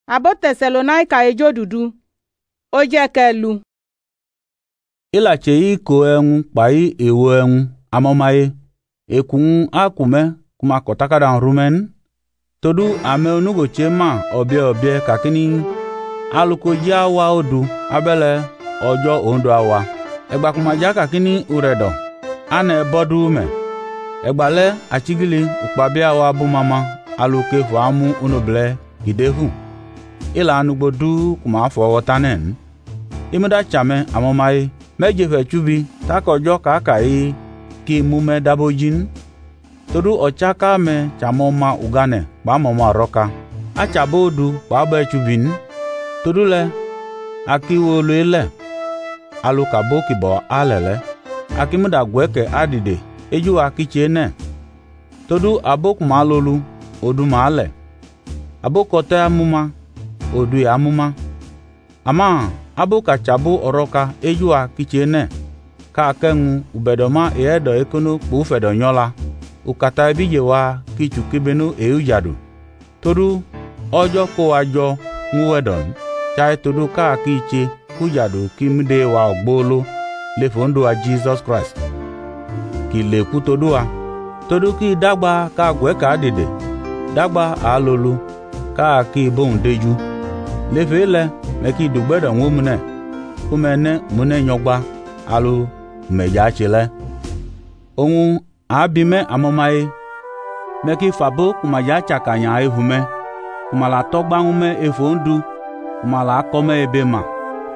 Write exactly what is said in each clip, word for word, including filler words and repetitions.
Abo Tesalonaika ejo dudu. O je kelu. Ila chei ko enwu pai ewo enwu amomaye. Ekun akume kuma kotakada rumen. Todu ame onugo chema obie obie kakini aluko ya wa odu abele ojo ondo awa. Egba kuma ja kakini uredo. Ane bodu me. Egbale achigili ukpabia wa bu mama aluke fu amu unoble gidehu. Ila anugbodu kuma afọ wotanen. Imuda chame amomaye meje fe chubi takojo kakai ki mume dabojin. Todu ochaka me chamoma ugane ba mama roka. Achabodu ba ba chubin. Todu le akiwolo ile aluka boki bo alele. Akimuda gweke adide eju akichene. Todu abok malolu odu male. Abokote amuma odu ya amuma. Ama aboka chabu oroka eju akichene. Ka akengu ubedoma eedo ekono kpufedo nyola. Ukata ebije wa kichukibenu eujadu. Todu ojo ko ajo nguwedon. Chai todu ka akiche kujadu kimde wa ogbolo lefondo a Jesus Christ. Ki leku todu a. Todu ki dagba ka gwe ka dede. Dagba alolu ka ki bon deju. Lefele meki dugbedo nwomune. Kumene mune nyogba alu meja chile. Onwu abime amomaye. Meki fabo kumaja chakanya ehume. Kumala togba ngume efondu. Kumala akome ebema.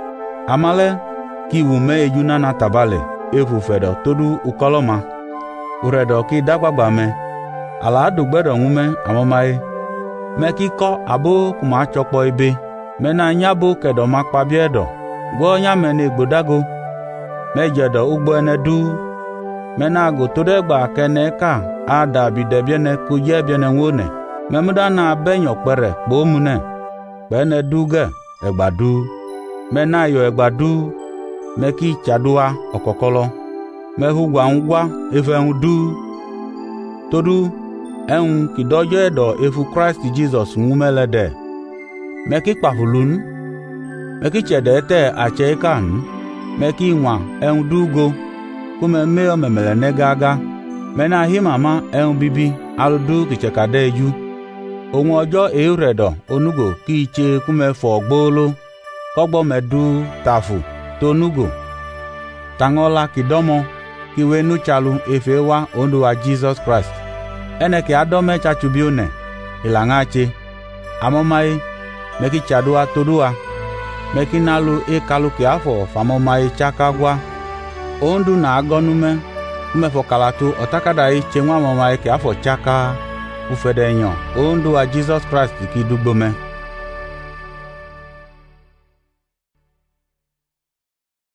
Amale ki wume ejuna na tabale. Efu fedo todu ukoloma. Uredo ki dagbagba me. Ala dugbedo ngume amomaye. Meki ko abo kuma chokpo ebe. Mena nyabo kedo makpabiedo. Gwo nyamene gbodago. Mejedo ugbo ene du. Mena go todegba kene ka ada bidebiene kuje biene wone. Memuda na benyo kpere bomune. Bene duge egbadu. Mena yo egbadu. Meki chadua okokolo. Mehugwa ngwa efe du. Todu en kidojo edo efu Christ Jesus ngumelede. Meki kpafulun. Meki chede ete achekan. Meki nwa en dugo. Kume meo memele negaga. Mena himama en bibi aludu kichekade eju. Onwe ojo euredo onugo kiche kume fo gbolo. Kogbo medu tafu tonugo. Tangola kidomo kiwe nuchalu efewa ondo wa Jesus Christ. Ene ki adome chachubione ilangache. Amomaye meki chadua todua. Meki nalu e kalu ki afo famomaye chakagwa. Ondu na agonume umefo kalatu otakada iche nwa amomaye ki afo chaka ufedenyo. Ondu wa Jesus Christ ki dugbome.